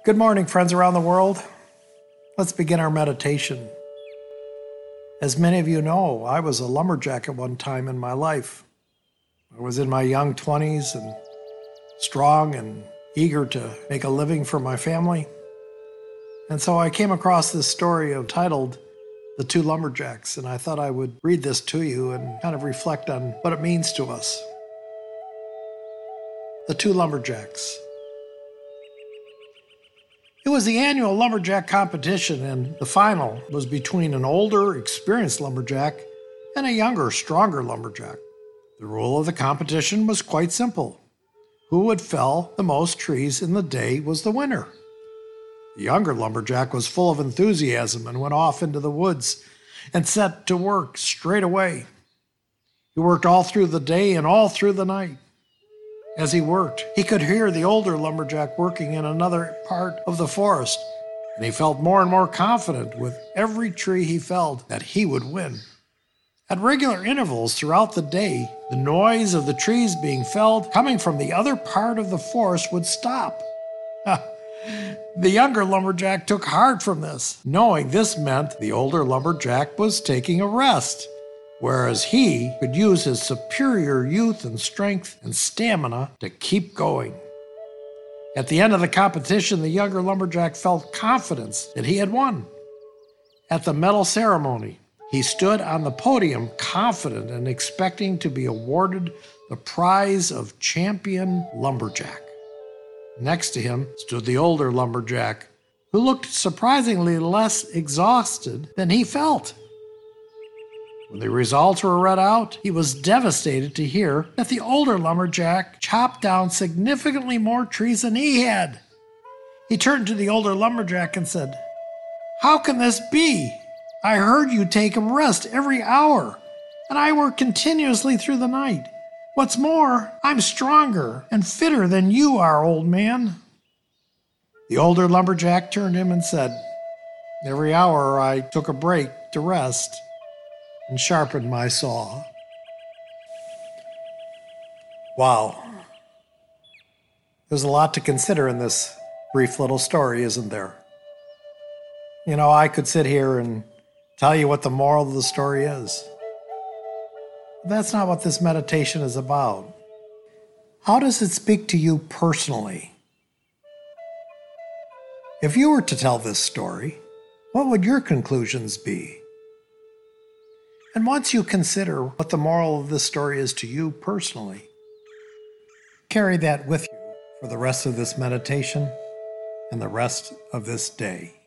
Good morning, friends around the world. Let's begin our meditation. As many of you know, I was a lumberjack at one time in my life. I was in my young 20s and strong and eager to make a living for my family. And so I came across this story titled The Two Lumberjacks, and I thought I would read this to you and kind of reflect on what it means to us. The Two Lumberjacks. It was the annual lumberjack competition, and the final was between an older, experienced lumberjack and a younger, stronger lumberjack. The rule of the competition was quite simple. Who would fell the most trees in the day was the winner. The younger lumberjack was full of enthusiasm and went off into the woods and set to work straight away. He worked all through the day and all through the night. As he worked, he could hear the older lumberjack working in another part of the forest, and he felt more and more confident with every tree he felled that he would win. At regular intervals throughout the day, the noise of the trees being felled coming from the other part of the forest would stop. The younger lumberjack took heart from this, knowing this meant the older lumberjack was taking a rest, whereas he could use his superior youth and strength and stamina to keep going. At the end of the competition, the younger lumberjack felt confidence that he had won. At the medal ceremony, he stood on the podium confident and expecting to be awarded the prize of champion lumberjack. Next to him stood the older lumberjack, who looked surprisingly less exhausted than he felt. When the results were read out, he was devastated to hear that the older lumberjack chopped down significantly more trees than he had. He turned to the older lumberjack and said, "How can this be? I heard you take a rest every hour, and I work continuously through the night. What's more, I'm stronger and fitter than you are, old man." The older lumberjack turned to him and said, "Every hour I took a break to rest and sharpened my saw." Wow. There's a lot to consider in this brief little story, isn't there? You know, I could sit here and tell you what the moral of the story is. But that's not what this meditation is about. How does it speak to you personally? If you were to tell this story, what would your conclusions be? And once you consider what the moral of this story is to you personally, carry that with you for the rest of this meditation and the rest of this day.